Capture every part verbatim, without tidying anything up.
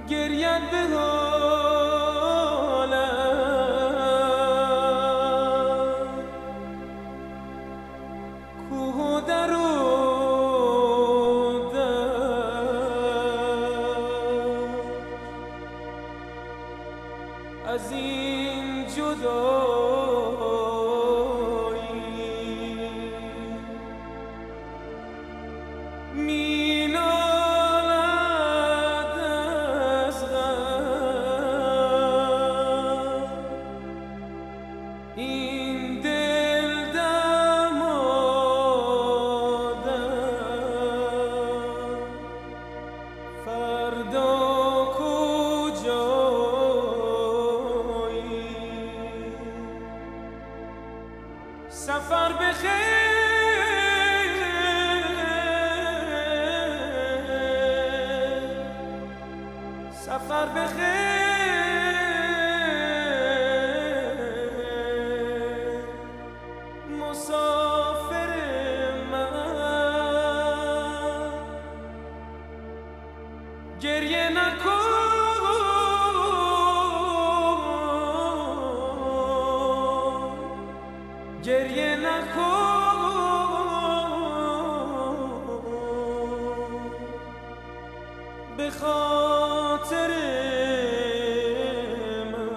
گرید به حالم کوه و در و از این جدایی می نالد از غم این دل دمادم فردا سفر بخیر سفر بخیر مسافر من گریه نکن گریه نکن به خاطر من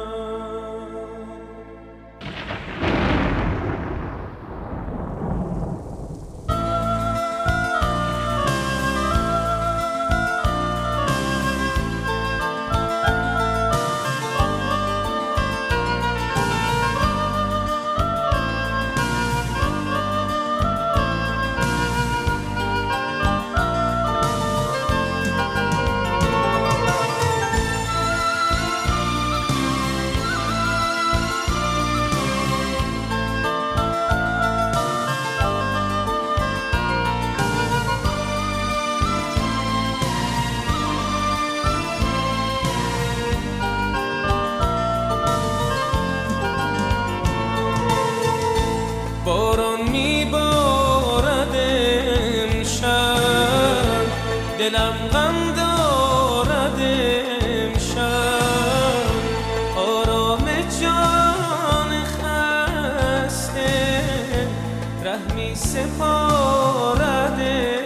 باران میبارد امشب دلم غم دارد امشب آرام جان خسته رحمی سپارد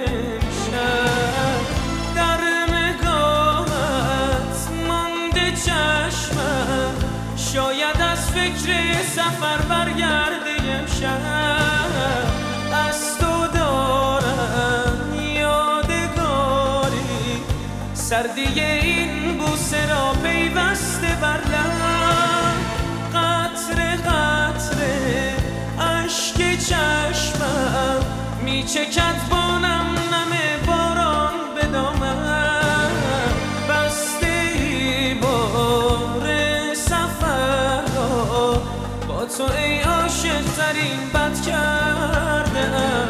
امشب در نگاهت مانده چشمم شاید از فکر سفر برگرده امشب از تو دارم یادگاری سردی این بوسه را پیوسته بر لب قطره قطره اشک چشمم میچکد با نم نم باران به دامم بسته ای بار سفر را با تو ای عاشق ترین بد کرده ام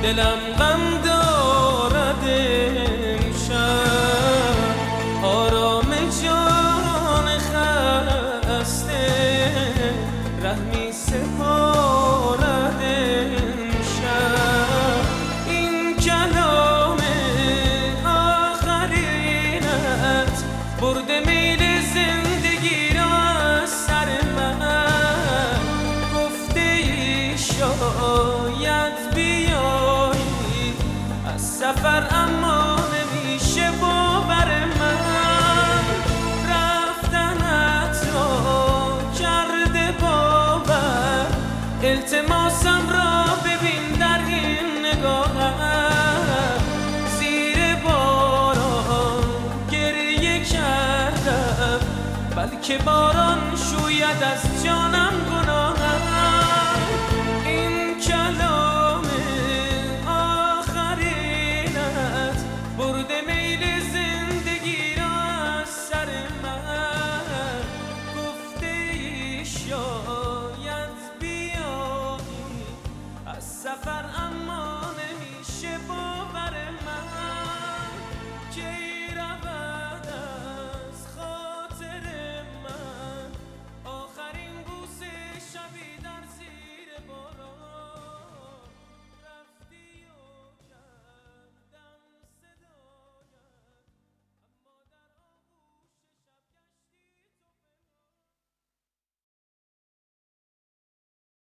دلم غم دارد امشب، آرام جان خسته رحمی سپارد امشب. این کلام آخرینت برده میل زندگی را از سر من، گفته ای شاید بیایی از سفر اما نمیشه باور من، رفتنت را کرده باور، التماسم را ببین در این نگاهم، زیر باران گریه کردم بلکه باران شوید از جانم